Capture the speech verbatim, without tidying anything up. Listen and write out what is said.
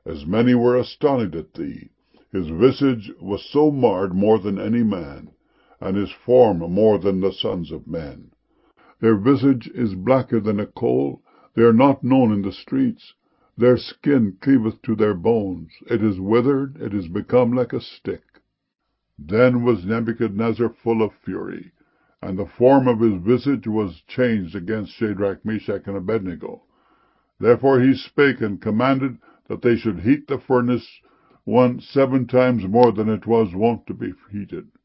as many were astonished at thee. His visage was so marred more than any man, and his form more than the sons of men. Their visage is blacker than a coal, they are not known in the streets. Their skin cleaveth to their bones, it is withered, it is become like a stick. Then was Nebuchadnezzar full of fury, and the form of his visage was changed against Shadrach, Meshach, and Abednego. Therefore he spake and commanded that they should heat the furnace one seven times more than it was wont to be heated.